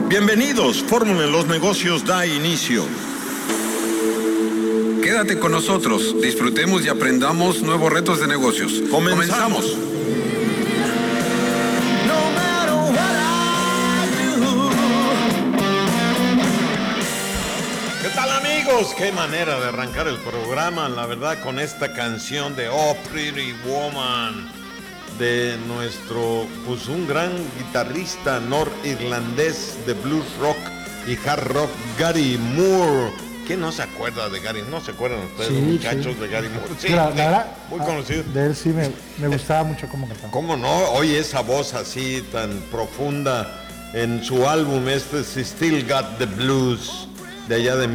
Bienvenidos, Fórmula en los Negocios da inicio. Quédate con nosotros, disfrutemos y aprendamos nuevos retos de negocios. Comenzamos. ¿Qué tal, amigos? Qué manera de arrancar el programa, la verdad, con esta canción de Oh Pretty Woman de nuestro, pues un gran guitarrista norirlandés de blues rock y hard rock, Gary Moore. ¿Quién no se acuerda de Gary? ¿No se acuerdan ustedes, los muchachos de Gary Moore? Sí, la verdad, muy conocido. De él sí me gustaba mucho cómo cantaba. ¿Cómo no? Oye, esa voz así tan profunda en su álbum este, Still Got the Blues, de allá de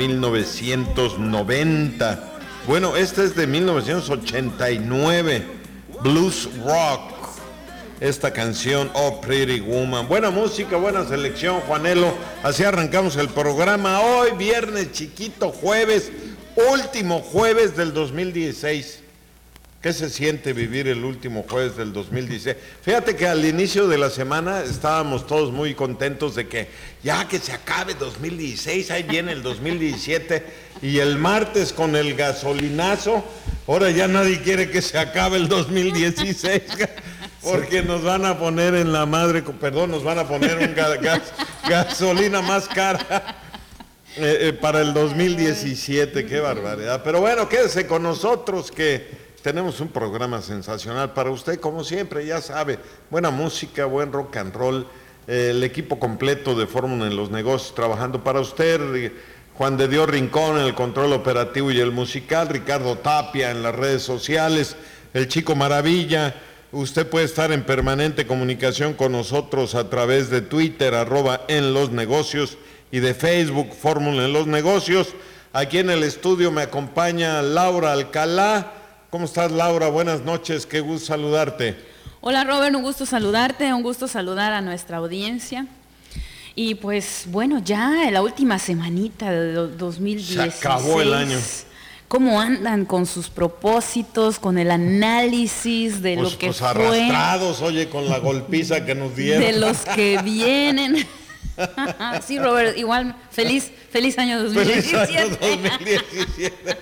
1990. Bueno, este es de 1989, Blues Rock. Esta canción, Oh Pretty Woman. Buena música, buena selección, Juanelo. Así arrancamos el programa hoy, viernes chiquito, jueves, último jueves del 2016. ¿Qué se siente vivir el último jueves del 2016? Fíjate que al inicio de la semana estábamos todos muy contentos de que ya que se acabe 2016, ahí viene el 2017, y el martes con el gasolinazo, ahora ya nadie quiere que se acabe el 2016. Porque nos van a poner en la madre, perdón, nos van a poner un gasolina más cara para el 2017, qué barbaridad. Pero bueno, quédese con nosotros que tenemos un programa sensacional para usted, como siempre, ya sabe, buena música, buen rock and roll, el equipo completo de Fórmula en los Negocios trabajando para usted, Juan de Dios Rincón en el control operativo y el musical, Ricardo Tapia en las redes sociales, el Chico Maravilla. Usted puede estar en permanente comunicación con nosotros a través de Twitter, @enlosnegocios, y de Facebook, Fórmula en los Negocios. Aquí en el estudio me acompaña Laura Alcalá. ¿Cómo estás, Laura? Buenas noches, qué gusto saludarte. Hola, Robert, un gusto saludarte, un gusto saludar a nuestra audiencia. Y pues, bueno, ya en la última semanita de 2016. Se acabó el año. ¿Cómo andan con sus propósitos, con el análisis de lo que fue? Arrastrados, oye, con la golpiza que nos dieron. De los que vienen. Sí, Robert, igual, feliz año 2017. Feliz año 2017.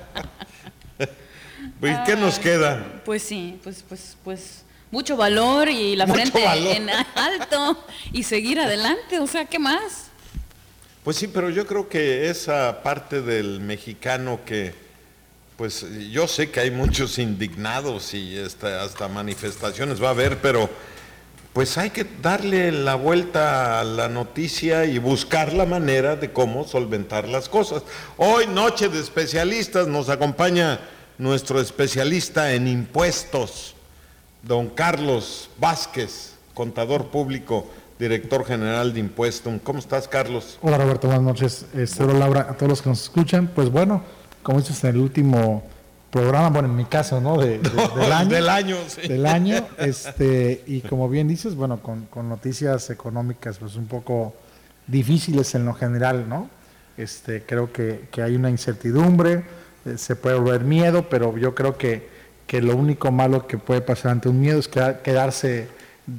¿Y qué nos queda? Pues sí, pues mucho valor y la frente en alto y seguir adelante, o sea, ¿qué más? Pues sí, pero yo creo que esa parte del mexicano que, pues yo sé que hay muchos indignados y hasta manifestaciones va a haber, pero pues hay que darle la vuelta a la noticia y buscar la manera de cómo solventar las cosas. Hoy, noche de especialistas, nos acompaña nuestro especialista en impuestos, don Carlos Vázquez, contador público, director general de Impuestum. ¿Cómo estás, Carlos? Hola, Roberto, buenas noches. Hola, Laura, a todos los que nos escuchan. Pues bueno, como dices, en el último programa, bueno, en mi caso, ¿no? Del año. Del año, sí. Del año, y como bien dices, bueno, con noticias económicas, pues un poco difíciles en lo general, ¿no? Creo que hay una incertidumbre, se puede volver miedo, pero yo creo que lo único malo que puede pasar ante un miedo es quedarse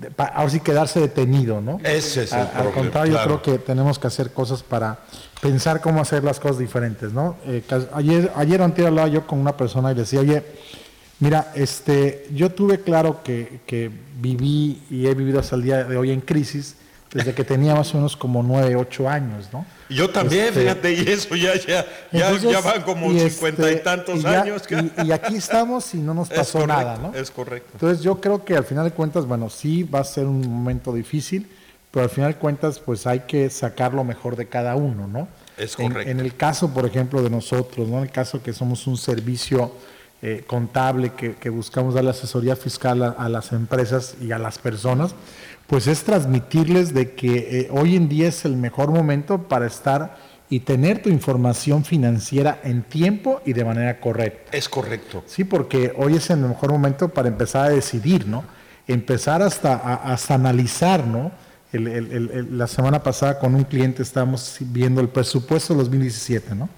detenido, ¿no? Ese es el problema. Al contrario, claro. Yo creo que tenemos que hacer cosas para pensar cómo hacer las cosas diferentes, ¿no? Ayer o antier hablaba yo con una persona y le decía, oye, mira, yo tuve claro que viví y he vivido hasta el día de hoy en crisis desde que tenía más o menos como 9, 8 años, ¿no? Yo también, fíjate, y eso ya van como 50 y tantos años. Y aquí estamos y no nos pasó nada, ¿no? Es correcto. Entonces yo creo que al final de cuentas, bueno, sí va a ser un momento difícil, pero al final de cuentas, pues hay que sacar lo mejor de cada uno, ¿no? Es correcto. En el caso, por ejemplo, de nosotros, ¿no? En el caso que somos un servicio contable que buscamos darle asesoría fiscal a las empresas y a las personas, pues es transmitirles de que hoy en día es el mejor momento para estar y tener tu información financiera en tiempo y de manera correcta. Es correcto. Sí, porque hoy es el mejor momento para empezar a decidir, ¿no? Empezar hasta analizar, ¿no? La semana pasada con un cliente estábamos viendo el presupuesto 2017, ¿no?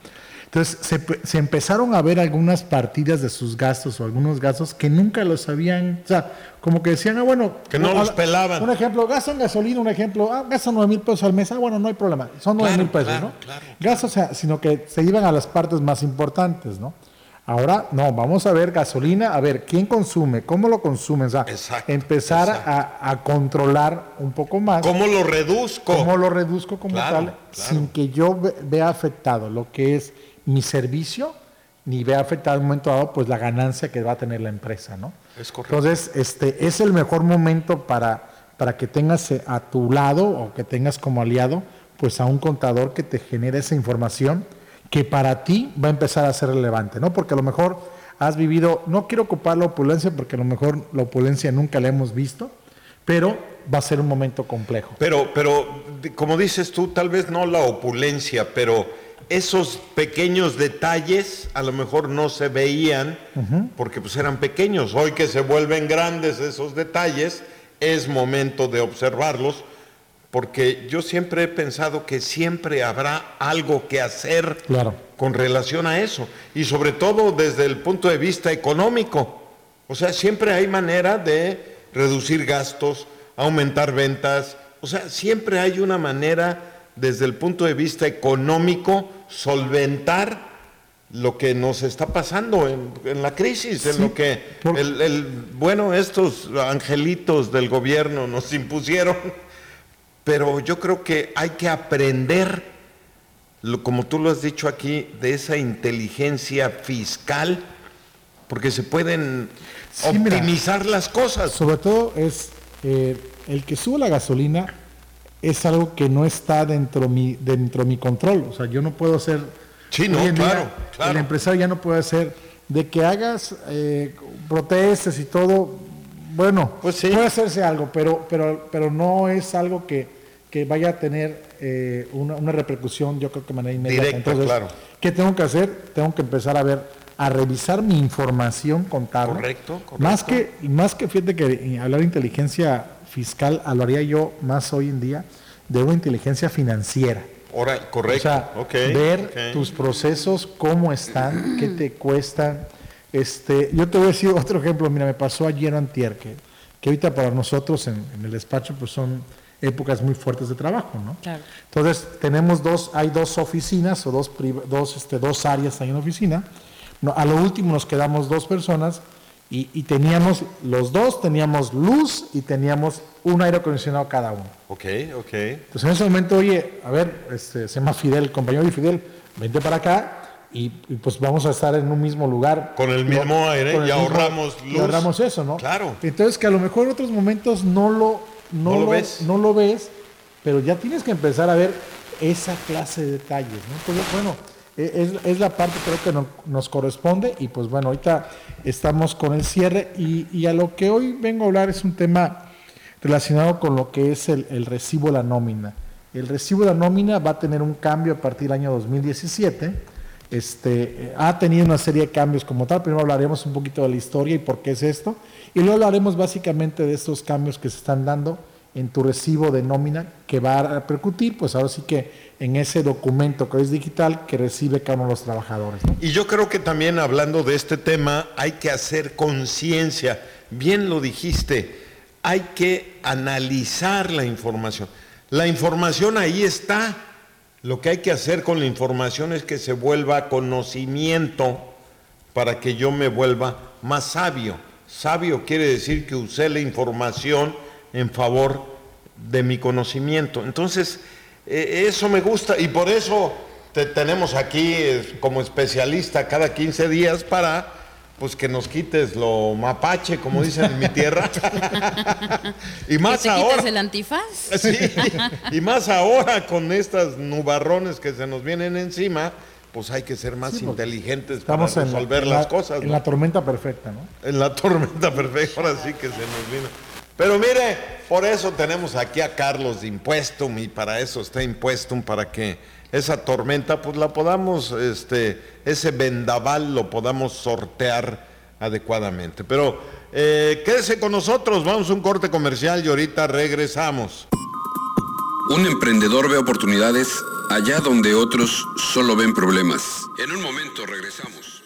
Entonces se empezaron a ver algunas partidas de sus gastos o algunos gastos que nunca los habían, o sea, como que decían, bueno, que no los pelaban. Un ejemplo, gasto en gasolina, gasto 9,000 pesos al mes, bueno, no hay problema, son 9,000 pesos, claro, ¿no? Claro. Gasto, o sea, sino que se iban a las partes más importantes, ¿no? Ahora, no, vamos a ver gasolina, a ver quién consume, cómo lo consume, o sea, empezar a controlar un poco más. ¿Cómo lo reduzco? ¿Cómo lo reduzco como tal? Sin que yo vea afectado lo que es mi servicio, ni vea afectado en un momento dado, pues la ganancia que va a tener la empresa, ¿no? Es correcto. Entonces, es el mejor momento para que tengas a tu lado o que tengas como aliado, pues a un contador que te genere esa información que para ti va a empezar a ser relevante, ¿no? Porque a lo mejor has vivido, no quiero ocupar la opulencia porque a lo mejor la opulencia nunca la hemos visto, pero va a ser un momento complejo. Pero como dices tú, tal vez no la opulencia, pero esos pequeños detalles a lo mejor no se veían porque pues eran pequeños. Hoy que se vuelven grandes esos detalles, es momento de observarlos. Porque yo siempre he pensado que siempre habrá algo que hacer con relación a eso. Y sobre todo desde el punto de vista económico. O sea, siempre hay manera de reducir gastos, aumentar ventas. O sea, siempre hay una manera desde el punto de vista económico solventar lo que nos está pasando en la crisis, en lo que estos angelitos del gobierno nos impusieron. Pero yo creo que hay que aprender, como tú lo has dicho aquí, de esa inteligencia fiscal, porque se pueden optimizar las cosas. Sobre todo es el que sube la gasolina es algo que no está dentro mi control. O sea, yo no puedo hacer. Sí, no, claro. El empresario ya no puede hacer de que hagas protestas y todo. Bueno, pues sí, puede hacerse algo, pero no es algo que vaya a tener una repercusión, yo creo que de manera inmediata. Directa. Entonces, ¿qué tengo que hacer? Tengo que empezar a revisar mi información contable. Correcto. Más que fíjate que hablar de inteligencia fiscal, hablaría yo más hoy en día de una inteligencia financiera. Correcto. O sea, ver tus procesos, cómo están, qué te cuestan. Yo te voy a decir otro ejemplo, mira, me pasó ayer o antier, que ahorita para nosotros en el despacho pues son épocas muy fuertes de trabajo, ¿no? Claro. Entonces hay dos oficinas o dos áreas ahí en la oficina. No, a lo último nos quedamos 2 personas y teníamos luz y teníamos un aire acondicionado cada uno. Ok. Entonces en ese momento, oye, a ver, se llama Fidel, el compañero de Fidel, vente para acá. Y pues vamos a estar en un mismo lugar. Con el mismo aire y ahorramos luz. Y ahorramos eso, ¿no? Claro. Entonces que a lo mejor en otros momentos no lo ves, pero ya tienes que empezar a ver esa clase de detalles, ¿no? Entonces, bueno, es la parte creo que nos corresponde y pues bueno, ahorita estamos con el cierre y a lo que hoy vengo a hablar es un tema relacionado con lo que es el recibo de la nómina. El recibo de la nómina va a tener un cambio a partir del año 2017. Ha tenido una serie de cambios como tal. Primero hablaremos un poquito de la historia y por qué es esto, y luego hablaremos básicamente de estos cambios que se están dando en tu recibo de nómina, que va a repercutir, pues ahora sí que en ese documento que es digital que recibe cada uno de los trabajadores, ¿no? Y yo creo que también hablando de este tema hay que hacer conciencia, bien lo dijiste, hay que analizar la información. La información ahí está. Lo que hay que hacer con la información es que se vuelva conocimiento para que yo me vuelva más sabio. Sabio quiere decir que usé la información en favor de mi conocimiento. Entonces, eso me gusta y por eso te tenemos aquí como especialista cada 15 días para pues que nos quites lo mapache, como dicen en mi tierra. Y más que te ahora. Quites el antifaz. Sí, y más ahora con estas nubarrones que se nos vienen encima, pues hay que ser más inteligentes para resolver las cosas, ¿no? En la tormenta perfecta, ¿no? En la tormenta perfecta, ahora sí que se nos vino. Pero mire, por eso tenemos aquí a Carlos de Impuestum y para eso está Impuestum, para que esa tormenta pues la podamos, ese vendaval lo podamos sortear adecuadamente. Pero quédese con nosotros, vamos a un corte comercial y ahorita regresamos. Un emprendedor ve oportunidades allá donde otros solo ven problemas. En un momento regresamos.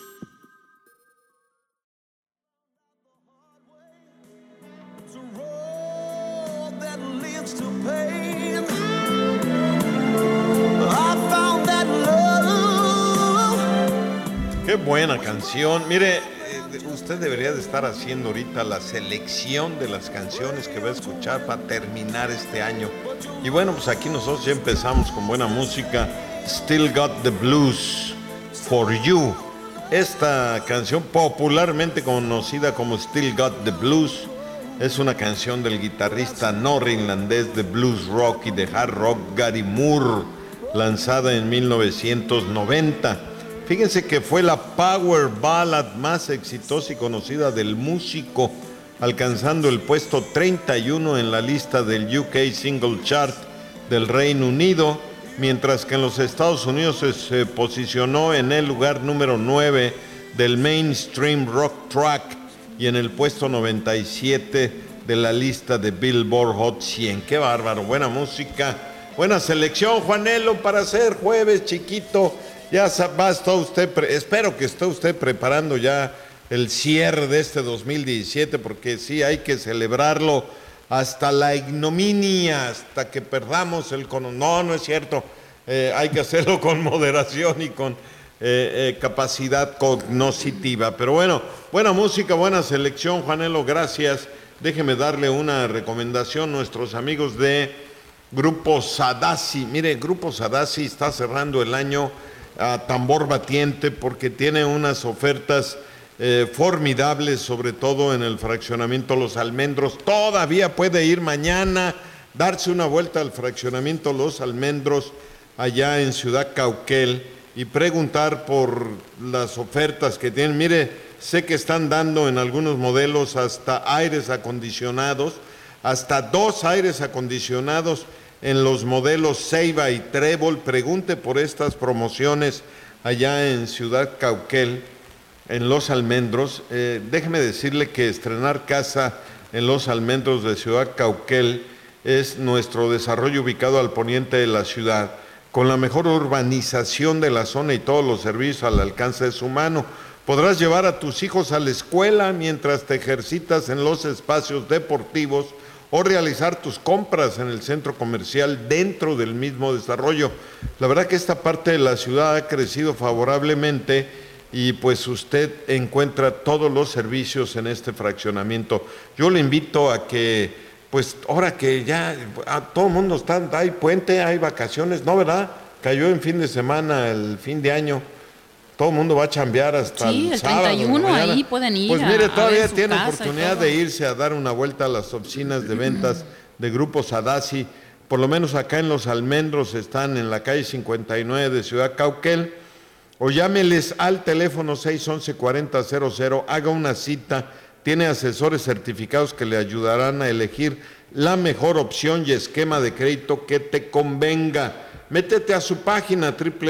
Qué buena canción. Mire, usted debería de estar haciendo ahorita la selección de las canciones que va a escuchar para terminar este año. Y bueno, pues aquí nosotros ya empezamos con buena música. Still Got the Blues for You. Esta canción, popularmente conocida como Still Got the Blues, es una canción del guitarrista norirlandés de blues rock y de hard rock Gary Moore, lanzada en 1990. Fíjense que fue la power ballad más exitosa y conocida del músico, alcanzando el puesto 31 en la lista del UK Single Chart del Reino Unido, mientras que en los Estados Unidos se posicionó en el lugar número 9 del Mainstream Rock Track y en el puesto 97 de la lista de Billboard Hot 100. ¡Qué bárbaro! Buena música, buena selección, Juanelo, para hacer jueves chiquito. Ya va a estar usted, espero que esté usted preparando ya el cierre de este 2017, porque sí, hay que celebrarlo hasta la ignominia, hasta que perdamos el no es cierto, hay que hacerlo con moderación y con capacidad cognoscitiva. Pero bueno, buena música, buena selección, Juanelo, gracias. Déjeme darle una recomendación a nuestros amigos de Grupo Sadasi. Mire, Grupo Sadasi está cerrando el año a tambor batiente porque tiene unas ofertas formidables, sobre todo en el fraccionamiento Los Almendros. Todavía puede ir mañana, darse una vuelta al fraccionamiento Los Almendros allá en Ciudad Cauquel y preguntar por las ofertas que tienen. Mire, sé que están dando en algunos modelos hasta aires acondicionados, hasta 2 aires acondicionados en los modelos Ceiba y Trébol. Pregunte por estas promociones allá en Ciudad Cauquel, en Los Almendros. Déjeme decirle que estrenar casa en Los Almendros de Ciudad Cauquel es nuestro desarrollo ubicado al poniente de la ciudad, con la mejor urbanización de la zona y todos los servicios al alcance de su mano. Podrás llevar a tus hijos a la escuela mientras te ejercitas en los espacios deportivos o realizar tus compras en el centro comercial dentro del mismo desarrollo. La verdad que esta parte de la ciudad ha crecido favorablemente y pues usted encuentra todos los servicios en este fraccionamiento. Yo le invito a que, pues ahora que ya todo el mundo está, hay puente, hay vacaciones, ¿no, verdad? Cayó en fin de semana, el fin de año. Todo el mundo va a chambear hasta el sábado. 31 ahí pueden ir. Pues mire, todavía tiene oportunidad de irse a dar una vuelta a las oficinas de ventas de Grupo Sadasi. Por lo menos acá en Los Almendros están en la calle 59 de Ciudad Cauquel. O llámeles al teléfono 611-4000, haga una cita. Tiene asesores certificados que le ayudarán a elegir la mejor opción y esquema de crédito que te convenga. Métete a su página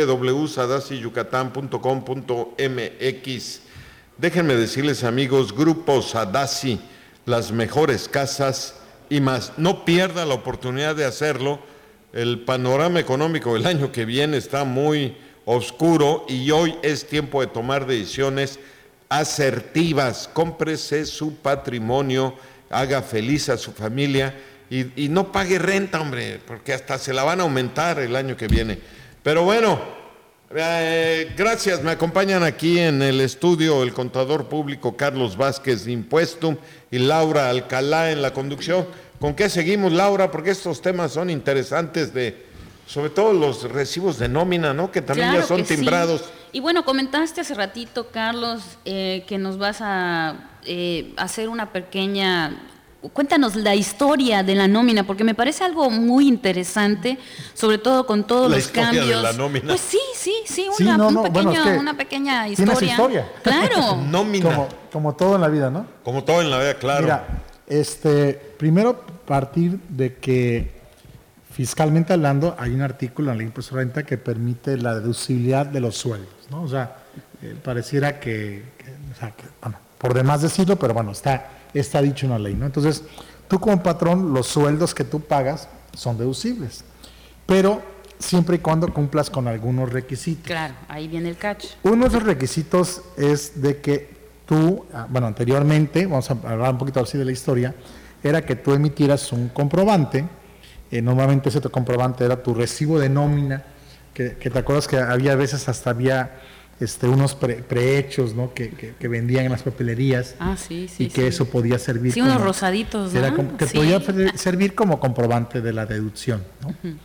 www.sadasiyucatán.com.mx. Déjenme decirles, amigos, Grupo Sadasi, las mejores casas y más. No pierda la oportunidad de hacerlo. El panorama económico del año que viene está muy oscuro y hoy es tiempo de tomar decisiones asertivas. Cómprese su patrimonio, haga feliz a su familia. Y no pague renta, hombre, porque hasta se la van a aumentar el año que viene. Pero bueno, gracias. Me acompañan aquí en el estudio el contador público Carlos Vázquez de Impuestum y Laura Alcalá en la conducción. ¿Con qué seguimos, Laura? Porque estos temas son interesantes, sobre todo los recibos de nómina, ¿no? Que también claro ya son timbrados. Sí. Y bueno, comentaste hace ratito, Carlos, que nos vas a hacer una pequeña... Cuéntanos la historia de la nómina, porque me parece algo muy interesante, sobre todo con todos los cambios. ¿La historia de la nómina? Pues sí, una pequeña historia. ¿Tienes historia? Claro. Nómina. Como todo en la vida, ¿no? Como todo en la vida, claro. Mira, primero partir de que fiscalmente hablando hay un artículo en la ley de impuesto de renta que permite la deducibilidad de los sueldos, ¿no? O sea, pareciera bueno, por demás decirlo, pero bueno, está dicho en la ley, ¿no? Entonces, tú como patrón, los sueldos que tú pagas son deducibles. pero siempre y cuando cumplas con algunos requisitos. Claro, ahí viene el catch. Uno de esos requisitos es de que tú, anteriormente, vamos a hablar un poquito así de la historia, era que tú emitieras un comprobante. Normalmente ese comprobante era tu recibo de nómina, que te acuerdas que había veces hasta había unos prehechos, ¿no? que vendían en las papelerías. Sí, y que eso podía servir. Sí, unos rosaditos, ¿no? Que podía servir como comprobante de la deducción, ¿no? Uh-huh.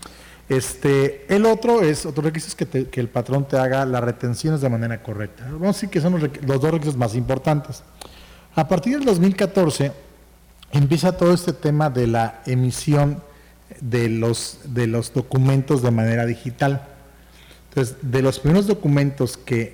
El otro requisito es que el patrón te haga las retenciones de manera correcta. Vamos a decir que son los dos requisitos más importantes. A partir del 2014 empieza todo este tema de la emisión de los documentos de manera digital. Entonces, de los primeros documentos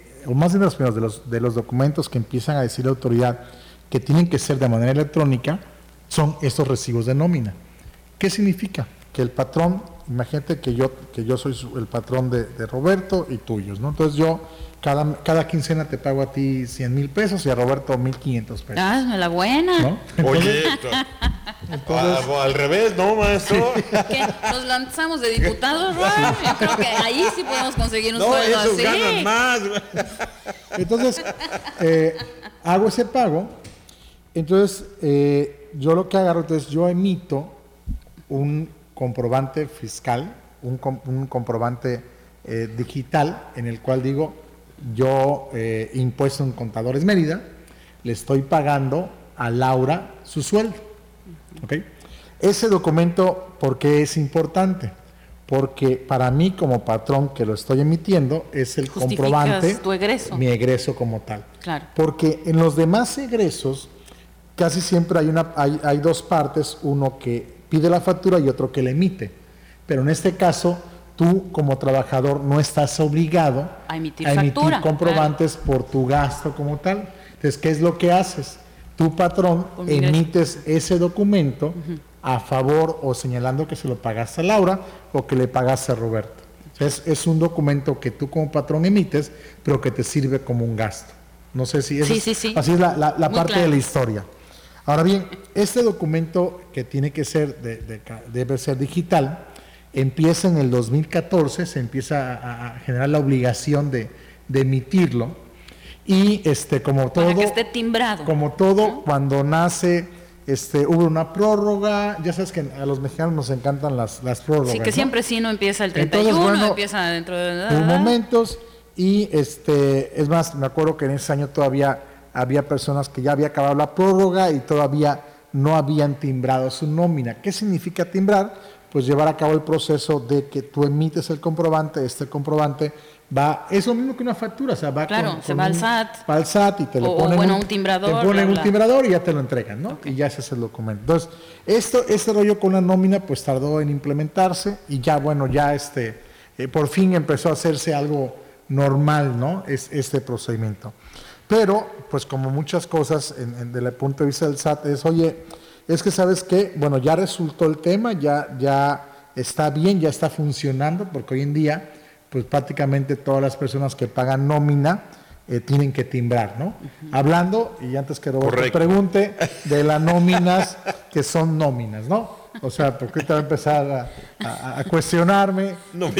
de los documentos que empiezan a decir la autoridad que tienen que ser de manera electrónica, son estos recibos de nómina. ¿Qué significa? Que el patrón, imagínate que yo soy el patrón de Roberto y tuyos, ¿no? Entonces yo cada quincena te pago a ti 100,000 pesos y a Roberto 1,500 pesos. ¡Ah, la buena! ¿No? Oye, al revés, ¿no, maestro? ¿Qué? ¿Nos lanzamos de diputados, Robert? Yo creo que ahí sí podemos conseguir un sueldo esos así. ganan más. Entonces, hago ese pago. Entonces, yo lo que agarro, entonces yo emito un comprobante fiscal, un comprobante digital, en el cual digo, yo, impuesto en Contadores Mérida, le estoy pagando a Laura su sueldo. ¿Okay? Ese documento, ¿por qué es importante? Porque para mí como patrón que lo estoy emitiendo es el comprobante, tu egreso. Mi egreso como tal. Claro. Porque en los demás egresos casi siempre hay dos partes, uno que pide la factura y otro que la emite. Pero en este caso, tú como trabajador no estás obligado a emitir comprobantes por tu gasto como tal. Entonces, ¿qué es lo que haces? Tu patrón emites ese documento a favor o señalando que se lo pagaste a Laura o que le pagaste a Roberto. Es un documento que tú como patrón emites, pero que te sirve como un gasto. No sé si así es la parte claro de la historia. Ahora bien, este documento que tiene que ser, debe ser digital, empieza en el 2014, se empieza a generar la obligación de emitirlo. Y como todo, para que esté timbrado. Como todo, ¿no? Cuando nace, hubo una prórroga. Ya sabes que a los mexicanos nos encantan las prórrogas. Sí, que siempre ¿no? Sí no empieza el 31, entonces, bueno, empieza dentro de momentos. Y es más, me acuerdo que en ese año todavía había personas que ya había acabado la prórroga y todavía no habían timbrado su nómina. ¿Qué significa timbrar? Pues llevar a cabo el proceso de que tú emites el comprobante, este comprobante es lo mismo que una factura, o sea, va al SAT. Va al SAT y te lo ponen un timbrador. Te ponen un timbrador y ya te lo entregan, ¿no? Okay. Y ya ese es el documento. Entonces, este rollo con la nómina pues tardó en implementarse y ya, bueno, ya por fin empezó a hacerse algo normal, ¿no? Este procedimiento. Pero, pues como muchas cosas desde el punto de vista del SAT es que ¿sabes qué? Bueno, ya resultó el tema, ya está bien, ya está funcionando, porque hoy en día pues prácticamente todas las personas que pagan nómina tienen que timbrar, ¿no? Uh-huh. Hablando, y antes que Roberto pregunte, de las nóminas que son nóminas, ¿no? O sea, porque ahorita va a empezar a cuestionarme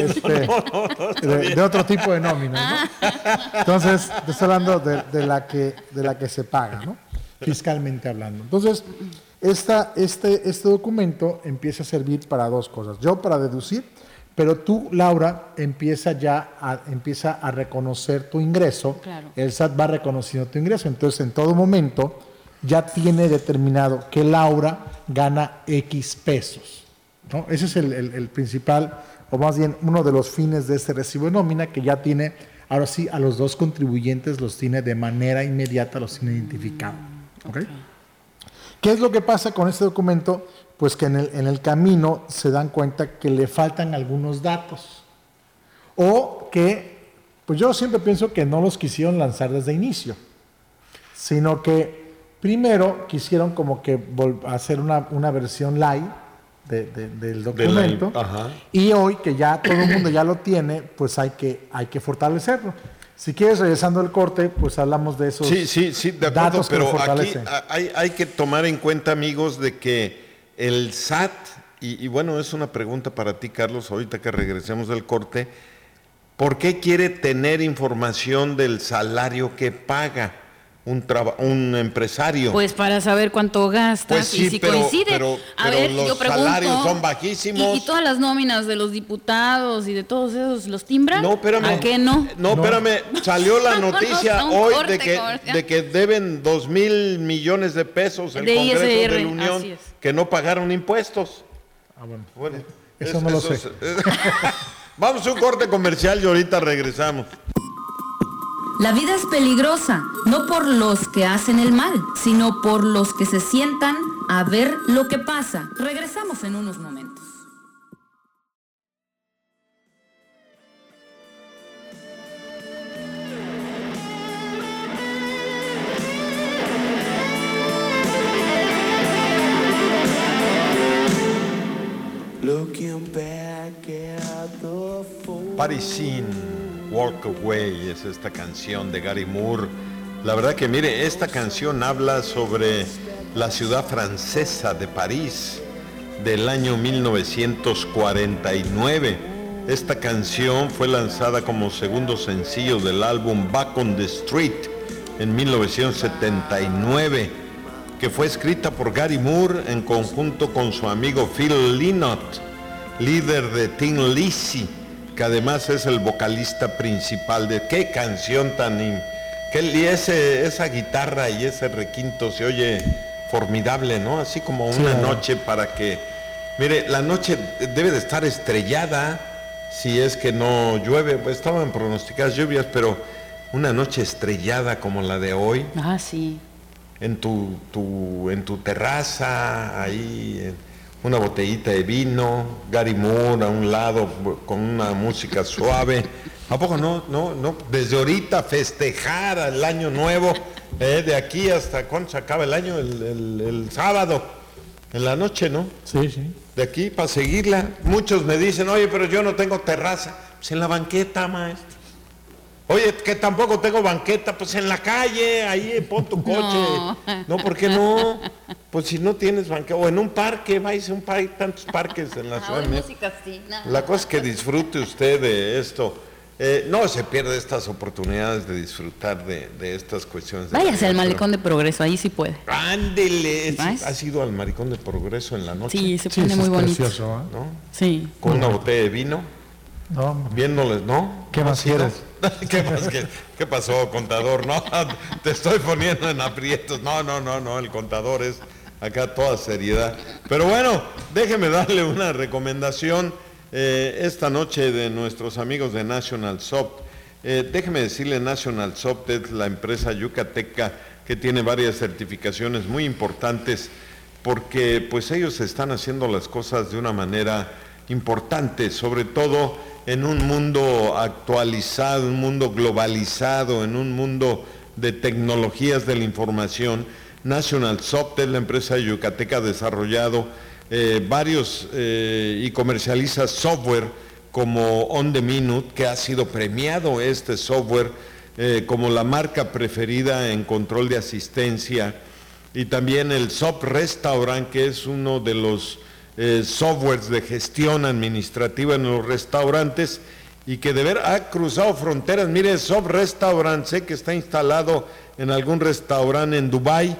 de otro tipo de nóminas, ¿no? Entonces, estoy hablando de la que se paga, ¿no? Fiscalmente hablando. Entonces, este documento empieza a servir para dos cosas. Yo para deducir, pero tú, Laura, empieza a reconocer tu ingreso. Claro. El SAT va reconociendo tu ingreso. Entonces, en todo momento, ya tiene determinado que Laura gana X pesos, ¿no? Ese es el principal, o más bien uno de los fines de este recibo de nómina, que ya tiene, ahora sí, a los dos contribuyentes los tiene de manera inmediata, los tiene identificados. ¿Okay? ¿Qué es lo que pasa con este documento? Pues que en el camino se dan cuenta que le faltan algunos datos. O que, pues yo siempre pienso que no los quisieron lanzar desde inicio, sino que primero quisieron como que hacer una versión light del documento. Y hoy que ya todo el mundo ya lo tiene, pues hay que fortalecerlo. Si quieres, regresando al corte, pues hablamos de esos sí, de acuerdo, pero aquí hay que tomar en cuenta, amigos, de que el SAT y bueno, es una pregunta para ti, Carlos, ahorita que regresemos del corte. ¿Por qué quiere tener información del salario que paga un empresario? Pues para saber cuánto gastas, pues sí, y si coincide. Pero los yo pregunto, salarios son bajísimos. ¿Y todas las nóminas de los diputados y de todos esos los timbran? No, espérame. ¿A qué no? No, espérame. Salió la noticia No, hoy corte. de que deben 2,000 millones de pesos el De Congreso ISR, de la Unión así es. que no pagaron impuestos. Bueno, eso no lo sé. Vamos a un corte comercial y ahorita regresamos. La vida es peligrosa, no por los que hacen el mal, sino por los que se sientan a ver lo que pasa. Regresamos en unos momentos. Parisine, Walk Away es esta canción de Gary Moore. La verdad que mire, esta canción habla sobre la ciudad francesa de París del año 1949. Esta canción fue lanzada como segundo sencillo del álbum Back on the Street en 1979, que fue escrita por Gary Moore en conjunto con su amigo Phil Lynott, líder de Tin Lizzy, que además es el vocalista principal de... ¡Qué canción esa guitarra y ese requinto se oye formidable, ¿no? Así como una noche para que... Mire, la noche debe de estar estrellada si es que no llueve. Pues estaban pronosticadas lluvias, pero una noche estrellada como la de hoy. Ah, sí. En tu terraza, ahí... una botellita de vino, Gary Moore a un lado con una música suave. ¿A poco no? Desde ahorita festejar el año nuevo, de aquí hasta cuándo se acaba el año, el sábado, en la noche, ¿no? Sí, sí. De aquí para seguirla. Muchos me dicen, oye, pero yo no tengo terraza. Pues en la banqueta, maestro. Oye, que tampoco tengo banqueta, pues en la calle, ahí pon tu coche. No, ¿por qué no? Pues si no tienes banqueta, o en un parque, vais a un parque, hay tantos parques en la ciudad de México. La cosa es que disfrute usted de esto. No se pierde estas oportunidades de disfrutar de estas cuestiones. Váyase al Malecón de Progreso, ahí sí puede. Ándele, ¿has ido al Malecón de Progreso en la noche? Sí, se pone muy bonito. Precioso, ¿No? Sí. Con una botella de vino. No, Viéndoles, ¿no? ¿Qué más quieres? ¿Qué pasó, contador? No, te estoy poniendo en aprietos. No, el contador es acá toda seriedad. Pero bueno, déjeme darle una recomendación esta noche de nuestros amigos de National Soft. Déjeme decirle, National Soft es la empresa yucateca que tiene varias certificaciones muy importantes porque pues ellos están haciendo las cosas de una manera importante, sobre todo en un mundo actualizado, un mundo globalizado, en un mundo de tecnologías de la información. National Soft es la empresa yucateca, ha desarrollado varios y comercializa software como On the Minute, que ha sido premiado este software como la marca preferida en control de asistencia, y también el Soft Restaurant, que es uno de los softwares de gestión administrativa en los restaurantes y que de ver ha cruzado fronteras. Mire, Soft Restaurant, sé que está instalado en algún restaurante en Dubái,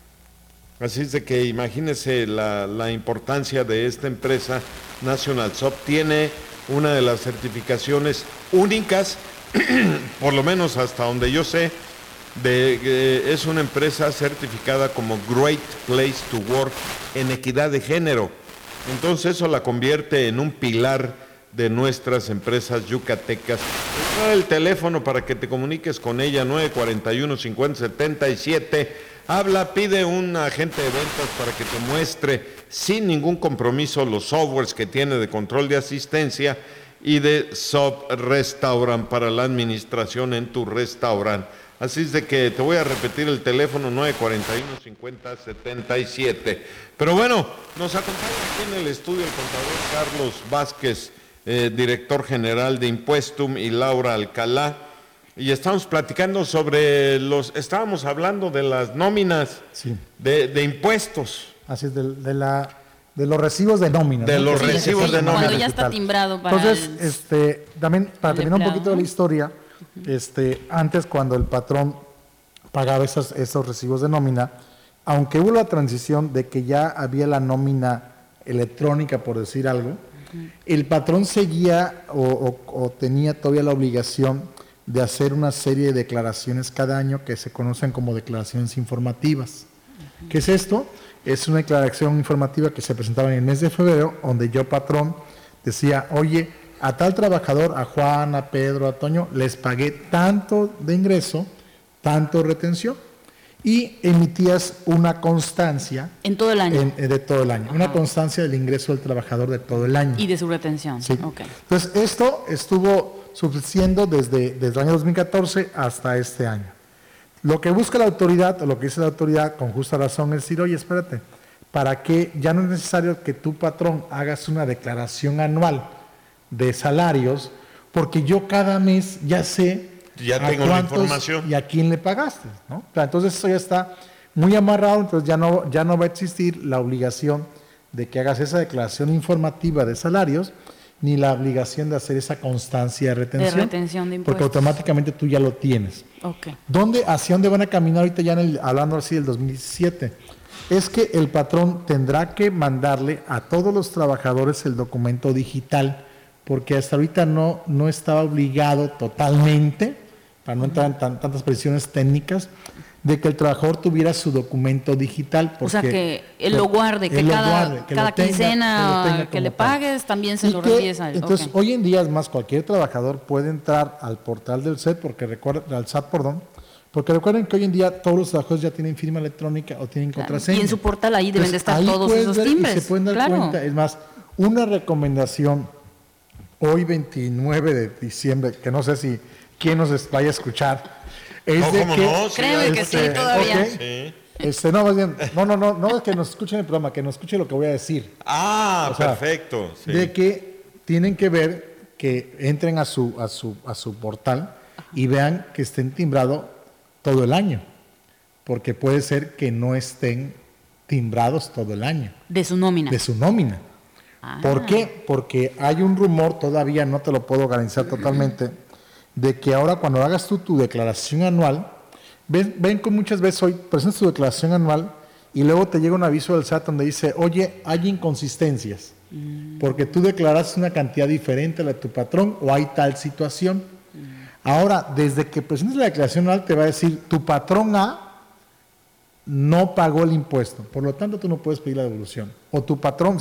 así es de que imagínese la importancia de esta empresa. National Soft tiene una de las certificaciones únicas, por lo menos hasta donde yo sé, es una empresa certificada como Great Place to Work en equidad de género. Entonces eso la convierte en un pilar de nuestras empresas yucatecas. El teléfono para que te comuniques con ella, 941-5077. Habla, pide un agente de ventas para que te muestre sin ningún compromiso los softwares que tiene de control de asistencia y de Soft Restaurant para la administración en tu restaurante. Así es de que te voy a repetir el teléfono, 941-5077. Pero bueno, nos acompaña aquí en el estudio el contador Carlos Vázquez, director general de Impuestum, y Laura Alcalá. Y estamos platicando estábamos hablando de las nóminas, sí, de impuestos. Así es, de la De los recibos de nómina. De ¿no? los recibos de nómina. Cuando ya está timbrado para Entonces, también para terminar un poquito de la historia, antes cuando el patrón pagaba esos recibos de nómina, aunque hubo la transición de que ya había la nómina electrónica, por decir algo, el patrón seguía o tenía todavía la obligación de hacer una serie de declaraciones cada año que se conocen como declaraciones informativas. ¿Qué es esto? Es una declaración informativa que se presentaba en el mes de febrero, donde yo, patrón, decía, oye, a tal trabajador, a Juan, a Pedro, a Toño, les pagué tanto de ingreso, tanto de retención, y emitías una constancia. En todo el año. De todo el año. Ajá. Una constancia del ingreso del trabajador de todo el año. Y de su retención. Sí. Okay. Entonces, esto estuvo subsistiendo desde el año 2014 hasta este año. Lo que busca la autoridad, o lo que dice la autoridad con justa razón, es decir, oye, espérate, para que ya no es necesario que tu patrón hagas una declaración anual de salarios, porque yo cada mes ya sé ya tengo la información y a quién le pagaste, ¿no? O sea, entonces eso ya está muy amarrado, entonces ya no va a existir la obligación de que hagas esa declaración informativa de salarios, ni la obligación de hacer esa constancia de retención. De retención de impuestos. Porque automáticamente tú ya lo tienes. Okay. ¿Hacia dónde van a caminar ahorita ya hablando así del 2017? Es que el patrón tendrá que mandarle a todos los trabajadores el documento digital, porque hasta ahorita no estaba obligado totalmente, para no entrar en tantas precisiones técnicas, de que el trabajador tuviera su documento digital. O sea, que él lo guarde, que cada quincena que le pagues también se lo reenvíes a él. Entonces, hoy en día, es más, cualquier trabajador puede entrar al portal del SAT, porque recuerden que hoy en día todos los trabajadores ya tienen firma electrónica o tienen contraseña. Y en su portal ahí deben de estar todos esos timbres. Y se pueden dar cuenta. Es más, una recomendación hoy 29 de diciembre, que no sé si quién nos vaya a escuchar, es de que... No, créeme que sí, todavía. Sí. No es que nos escuchen el programa, que nos escuche lo que voy a decir. Ah, perfecto. Sí. De que tienen que ver, que entren a su portal y vean que estén timbrados todo el año, porque puede ser que no estén timbrados todo el año. De su nómina. ¿Por qué? Porque hay un rumor, todavía no te lo puedo garantizar totalmente, de que ahora cuando hagas tú tu declaración anual, ven que muchas veces hoy presentas tu declaración anual y luego te llega un aviso del SAT donde dice, oye, hay inconsistencias, porque tú declaraste una cantidad diferente a la de tu patrón o hay tal situación. Ahora, desde que presentes la declaración anual te va a decir, tu patrón A no pagó el impuesto, por lo tanto tú no puedes pedir la devolución. O tu patrón,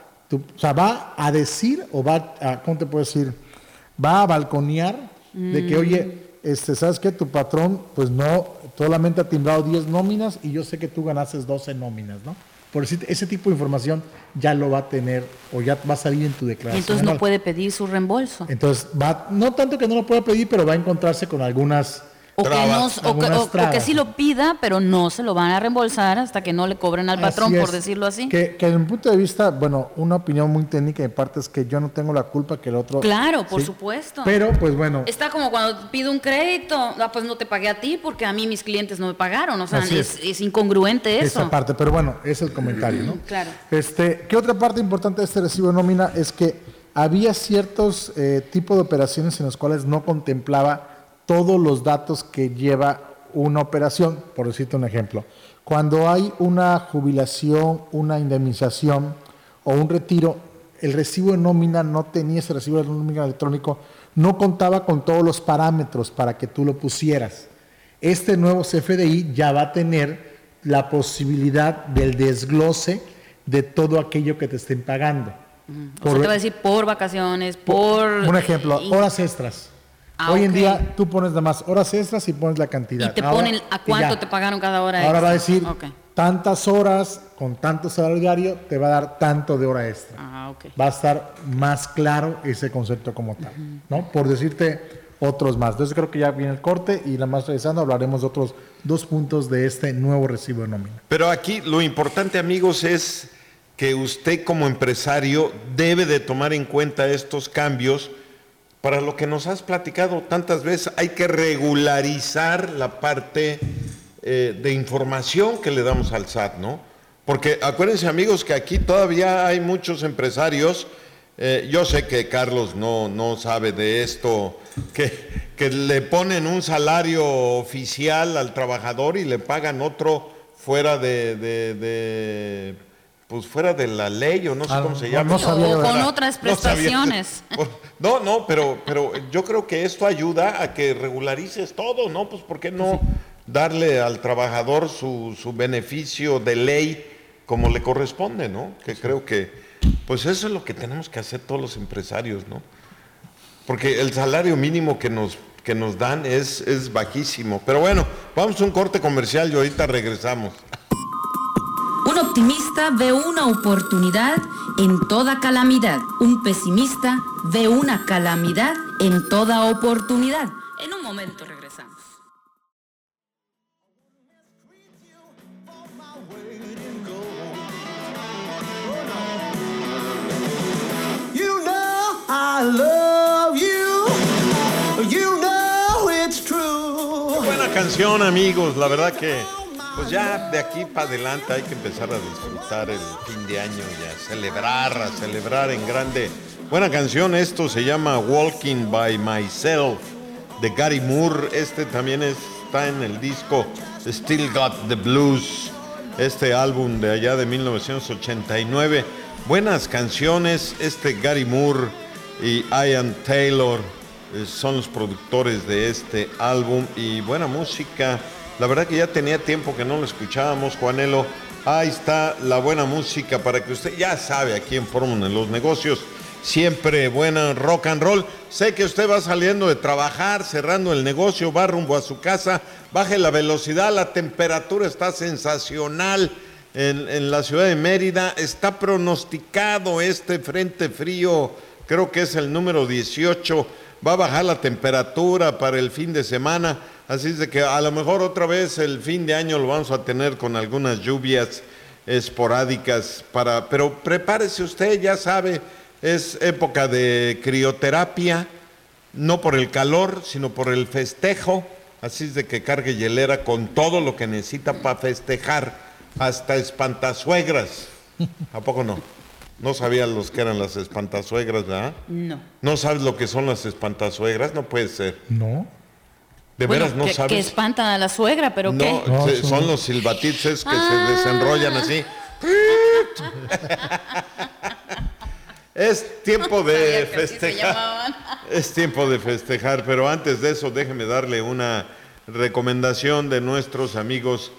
o sea, va a decir o va a, ¿cómo te puedo decir? Va a balconear de que, oye, ¿sabes qué? Tu patrón, pues no, solamente ha timbrado 10 nóminas y yo sé que tú ganaste 12 nóminas, ¿no? Por decir, ese tipo de información ya lo va a tener o ya va a salir en tu declaración. Y entonces no puede pedir su reembolso. Entonces, no tanto que no lo pueda pedir, pero va a encontrarse con algunas trabas. O que sí lo pida, pero no se lo van a reembolsar hasta que no le cobren al patrón, por decirlo así. Que desde mi punto de vista, bueno, una opinión muy técnica de mi parte es que yo no tengo la culpa que el otro... Claro, por supuesto. Pero, pues bueno... Está como cuando pido un crédito, pues no te pagué a ti porque a mí mis clientes no me pagaron. O sea, es incongruente eso. Esa parte, pero bueno, es el comentario, ¿no? Claro. ¿Qué otra parte importante de este recibo de nómina? Es que había ciertos tipos de operaciones en los cuales no contemplaba todos los datos que lleva una operación, por decirte un ejemplo. Cuando hay una jubilación, una indemnización o un retiro, el recibo de nómina no tenía ese recibo de nómina electrónico, no contaba con todos los parámetros para que tú lo pusieras. Este nuevo CFDI ya va a tener la posibilidad del desglose de todo aquello que te estén pagando. O sea, te va a decir por vacaciones, por... Un ejemplo, horas extras. Hoy en día tú pones nada más horas extras y pones la cantidad. Y te ponen a cuánto te pagaron cada hora extra. Ahora va a decir tantas horas con tanto salario diario te va a dar tanto de hora extra. Va a estar más claro ese concepto como tal, ¿no? Por decirte otros más. Entonces creo que ya viene el corte y nada más regresando hablaremos de otros 2 puntos de este nuevo recibo de nómina. Pero aquí lo importante, amigos, es que usted como empresario debe de tomar en cuenta estos cambios. Para lo que nos has platicado tantas veces, hay que regularizar la parte de información que le damos al SAT, ¿no? Porque acuérdense, amigos, que aquí todavía hay muchos empresarios. Yo sé que Carlos no sabe de esto, que le ponen un salario oficial al trabajador y le pagan otro fuera pues fuera de la ley, o no sé cómo se llama. No sabía, o con otras prestaciones. No, pero yo creo que esto ayuda a que regularices todo, ¿no? Pues ¿por qué no darle al trabajador su beneficio de ley como le corresponde, ¿no? Que creo que, pues eso es lo que tenemos que hacer todos los empresarios, ¿no? Porque el salario mínimo que nos dan es bajísimo. Pero bueno, vamos a un corte comercial y ahorita regresamos. Un optimista ve una oportunidad en toda calamidad. Un pesimista ve una calamidad en toda oportunidad. En un momento regresamos. You know I love you. You know it's true. Qué buena canción, amigos. La verdad que pues ya de aquí para adelante hay que empezar a disfrutar el fin de año y a celebrar en grande. Buena canción, esto se llama Walking by Myself de Gary Moore. Este también está en el disco Still Got the Blues, este álbum de allá de 1989. Buenas canciones, Gary Moore y Ian Taylor son los productores de este álbum y buena música. La verdad que ya tenía tiempo que no lo escuchábamos, Juanelo. Ahí está la buena música para que usted ya sabe aquí en Fórmula en los Negocios. Siempre buena rock and roll. Sé que usted va saliendo de trabajar, cerrando el negocio, va rumbo a su casa. Baje la velocidad, la temperatura está sensacional en la ciudad de Mérida. Está pronosticado este frente frío, creo que es el número 18. Va a bajar la temperatura para el fin de semana. Así es de que a lo mejor otra vez el fin de año lo vamos a tener con algunas lluvias esporádicas, pero prepárese usted, ya sabe, es época de crioterapia, no por el calor, sino por el festejo. Así es de que cargue hielera con todo lo que necesita para festejar, hasta espantasuegras. ¿A poco no? No sabías los que eran las espantasuegras, ¿verdad? No. ¿No sabes lo que son las espantasuegras? No puede ser. No. ¿De veras no sabes? Que espantan a la suegra, pero ¿qué? No, son los silbatices que se desenrollan así. Es tiempo de festejar. Es tiempo de festejar, pero antes de eso déjeme darle una recomendación de nuestros amigos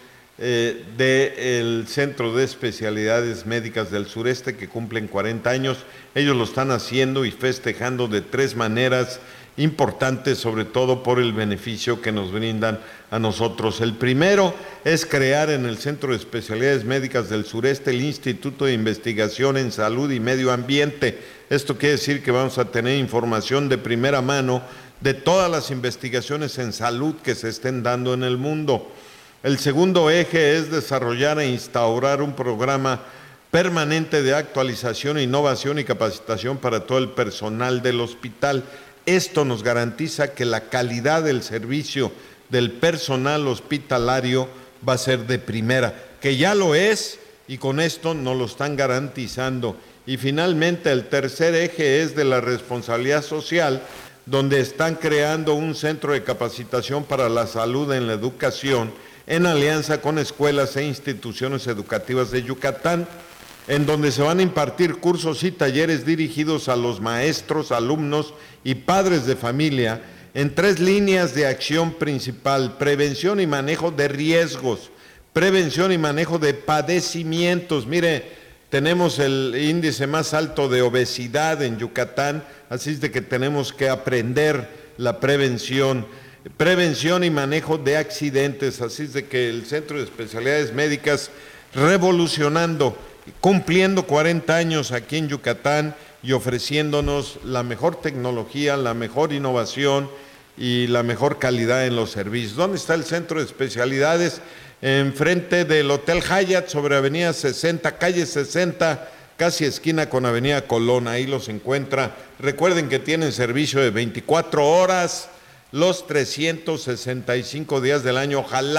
del Centro de Especialidades Médicas del Sureste, que cumplen 40 años. Ellos lo están haciendo y festejando de 3 maneras importantes, sobre todo por el beneficio que nos brindan a nosotros. El primero es crear en el Centro de Especialidades Médicas del Sureste el Instituto de Investigación en Salud y Medio Ambiente. Esto quiere decir que vamos a tener información de primera mano de todas las investigaciones en salud que se estén dando en el mundo. El segundo eje es desarrollar e instaurar un programa permanente de actualización, innovación y capacitación para todo el personal del hospital. Esto nos garantiza que la calidad del servicio del personal hospitalario va a ser de primera, que ya lo es, y con esto nos lo están garantizando. Y finalmente el tercer eje es de la responsabilidad social, donde están creando un centro de capacitación para la salud en la educación en alianza con escuelas e instituciones educativas de Yucatán, en donde se van a impartir cursos y talleres dirigidos a los maestros, alumnos y padres de familia en 3 líneas de acción principal: prevención y manejo de riesgos, prevención y manejo de padecimientos. Mire, tenemos el índice más alto de obesidad en Yucatán, así es de que tenemos que aprender la prevención y manejo de accidentes, así es de que el Centro de Especialidades Médicas revolucionando, cumpliendo 40 años aquí en Yucatán y ofreciéndonos la mejor tecnología, la mejor innovación y la mejor calidad en los servicios. ¿Dónde está el Centro de Especialidades? Enfrente del Hotel Hyatt, sobre Avenida 60, calle 60, casi esquina con Avenida Colón, ahí los encuentra. Recuerden que tienen servicio de 24 horas, los 365 días del año. Ojalá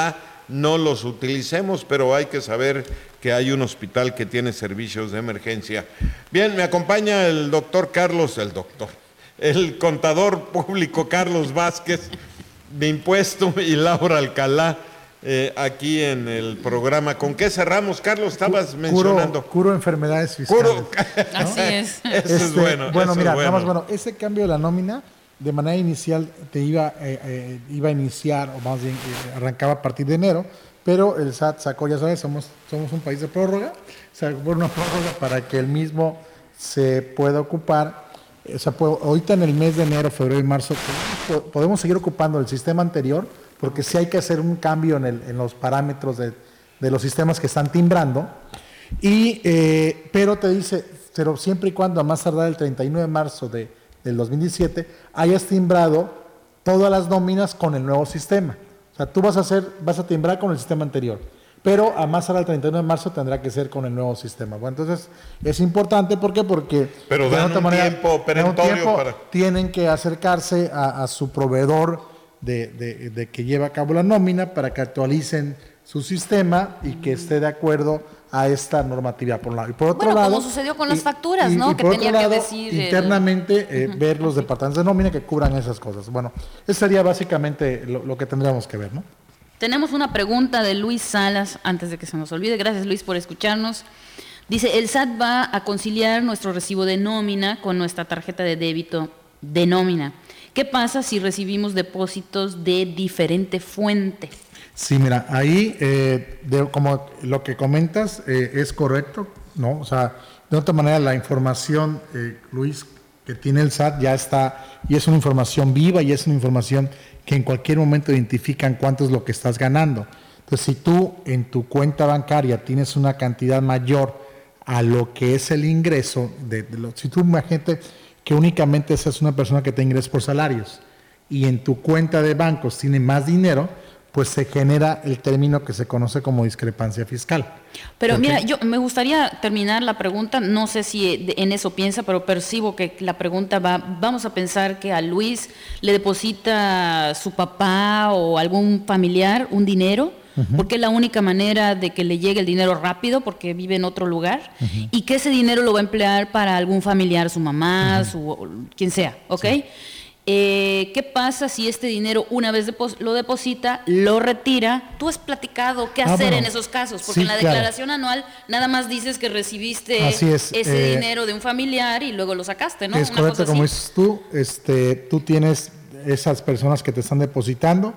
no los utilicemos, pero hay que saber que hay un hospital que tiene servicios de emergencia. Bien, me acompaña el contador público Carlos Vázquez de Impuesto y Laura Alcalá aquí en el programa. ¿Con qué cerramos, Carlos? Estabas mencionando. Curo enfermedades fiscales. ¿No? Así es. Eso es bueno. Bueno, eso mira, es bueno. nada más, bueno, ese cambio de la nómina de manera inicial te iba a iniciar, o más bien arrancaba a partir de enero, pero el SAT sacó, ya sabes, somos un país de prórroga, sacó una prórroga para que el mismo se pueda ocupar. O sea, ahorita en el mes de enero, febrero y marzo podemos seguir ocupando el sistema anterior, porque sí hay que hacer un cambio en los parámetros de los sistemas que están timbrando, pero te dice, pero siempre y cuando a más tardar el 31 de marzo del 2017 hayas timbrado todas las nóminas con el nuevo sistema. O sea, tú vas a timbrar con el sistema anterior, pero a más tardar el 31 de marzo tendrá que ser con el nuevo sistema. Bueno, entonces es importante, ¿por qué? Porque pero dan un tiempo perentorio para... tienen que acercarse a su proveedor de que lleva a cabo la nómina para que actualicen su sistema y que esté de acuerdo a esta normatividad por un lado. Y por otro lado, como sucedió con las facturas, ¿no? Y que por tenía otro lado, que decir internamente ver los departamentos de nómina que cubran esas cosas. Bueno, eso sería básicamente lo que tendríamos que ver, ¿no? Tenemos una pregunta de Luis Salas, antes de que se nos olvide. Gracias, Luis, por escucharnos. Dice, el SAT va a conciliar nuestro recibo de nómina con nuestra tarjeta de débito de nómina. ¿Qué pasa si recibimos depósitos de diferente fuente? Sí, mira, ahí, como lo que comentas, es correcto, ¿no? O sea, de otra manera, la información, Luis, que tiene el SAT ya está, y es una información viva y es una información que en cualquier momento identifican cuánto es lo que estás ganando. Entonces, si tú en tu cuenta bancaria tienes una cantidad mayor a lo que es el ingreso, si tú imagínate que únicamente seas una persona que tenga ingresos por salarios y en tu cuenta de bancos tiene más dinero, pues se genera el término que se conoce como discrepancia fiscal. Pero mira, yo me gustaría terminar la pregunta, no sé si en eso piensa, pero percibo que la pregunta vamos a pensar que a Luis le deposita su papá o algún familiar un dinero, porque es la única manera de que le llegue el dinero rápido, porque vive en otro lugar, y que ese dinero lo va a emplear para algún familiar, su mamá, quien sea, ¿ok? Sí. ¿Qué pasa si este dinero una vez lo deposita, lo retira? Tú has platicado qué hacer en esos casos, porque en la declaración anual nada más dices que recibiste ese dinero de un familiar y luego lo sacaste, ¿no? Es correcto, como dices tú, tú tienes esas personas que te están depositando,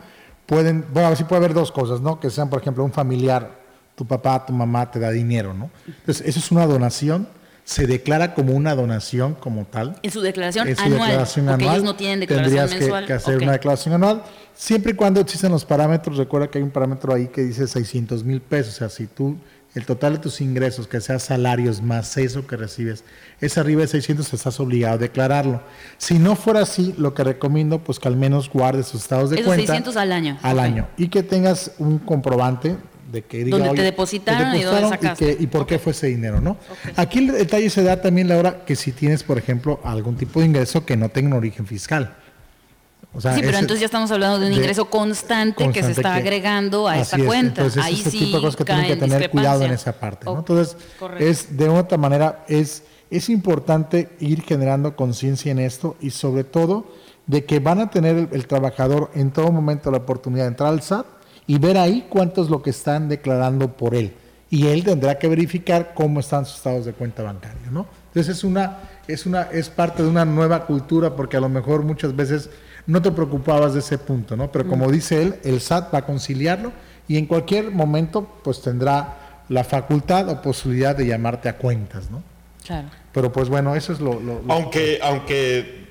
a ver si puede haber dos cosas, ¿no? Que sean, por ejemplo, un familiar, tu papá, tu mamá te da dinero, ¿no? Entonces, eso es una donación. Se declara como una donación como tal. En su declaración anual, porque ellos no tienen declaración mensual. Tendrías que hacer una declaración anual, siempre y cuando existen los parámetros. Recuerda que hay un parámetro ahí que dice 600,000 pesos. O sea, si tú, el total de tus ingresos, que sea salarios más eso que recibes, es arriba de 600, estás obligado a declararlo. Si no fuera así, lo que recomiendo, pues que al menos guardes sus estados de cuenta. 600 al año. Al año. Y que tengas un comprobante de que diga, donde te depositaron y dónde sacaste. Y por qué fue ese dinero, ¿no? Aquí el detalle se da también, Laura, que si tienes, por ejemplo, algún tipo de ingreso que no tenga un origen fiscal. O sea, sí, pero entonces ya estamos hablando de un ingreso constante que se está agregando a esta cuenta. Entonces, ahí ese sí tipo de cosas que tienen que tener cuidado en esa parte, ¿no? Entonces, de otra manera, es importante ir generando conciencia en esto y sobre todo de que van a tener el trabajador en todo momento la oportunidad de entrar al SAT y ver ahí cuánto es lo que están declarando por él. Y él tendrá que verificar cómo están sus estados de cuenta bancaria, ¿no? Entonces es parte de una nueva cultura, porque a lo mejor muchas veces no te preocupabas de ese punto, ¿no? Pero como dice él, el SAT va a conciliarlo y en cualquier momento pues tendrá la facultad o posibilidad de llamarte a cuentas, ¿no? Claro. Pero pues bueno, eso es lo Aunque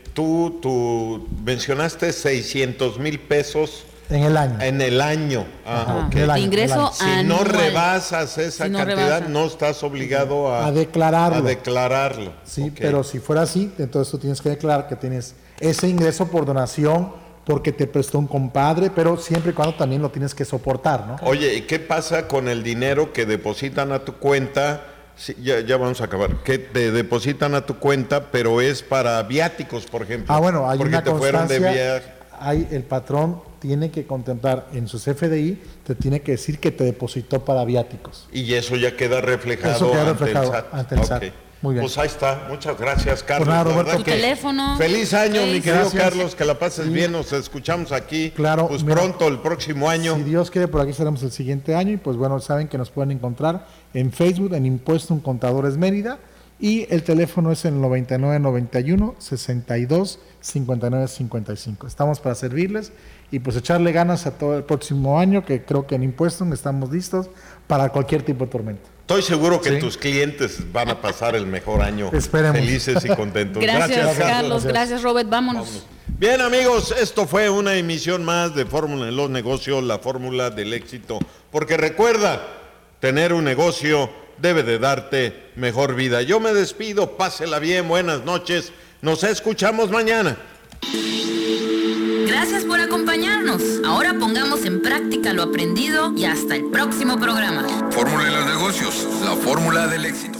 tú mencionaste 600,000 pesos en el año. En el año. Okay. De ingreso anual. Si no rebasas esa cantidad, no estás obligado a declararlo. Sí, pero si fuera así, entonces tú tienes que declarar que tienes ese ingreso por donación, porque te prestó un compadre, pero siempre y cuando también lo tienes que soportar, ¿no? Oye, ¿y qué pasa con el dinero que depositan a tu cuenta? Sí, ya vamos a acabar. Que te depositan a tu cuenta, pero es para viáticos, por ejemplo. Bueno, hay porque una te fueron de constancia, viaje. el patrón tiene que contemplar en su CFDI, te tiene que decir que te depositó para viáticos. Y eso ya queda reflejado, Eso queda reflejado ante el SAT. Ok. Muy bien. Pues ahí está. Muchas gracias, Carlos. Pues nada, Roberto, La verdad Tu que teléfono. Feliz año, mi querido Gracias. Carlos, que la pases Sí. bien. Nos escuchamos aquí. Claro, Pues mira, pronto, el próximo año. Si Dios quiere, por aquí estaremos el siguiente año. Y pues bueno, saben que nos pueden encontrar en Facebook, en Impuesto en Contadores Mérida. Y el teléfono es el 9991 62 59 55. Estamos para servirles y pues echarle ganas a todo el próximo año, que creo que en Impuesto estamos listos para cualquier tipo de tormenta. Estoy seguro que Sí. tus clientes van a pasar el mejor año. Esperemos. Felices y contentos. Gracias, Carlos. Gracias. Gracias, Robert. Vámonos. Bien, amigos, esto fue una emisión más de Fórmula en los Negocios, la fórmula del éxito. Porque recuerda, tener un negocio debe de darte mejor vida. Yo me despido, pásela bien, buenas noches. Nos escuchamos mañana. Gracias por acompañarnos. Ahora pongamos en práctica lo aprendido y hasta el próximo programa. Fórmula de los negocios, la fórmula del éxito.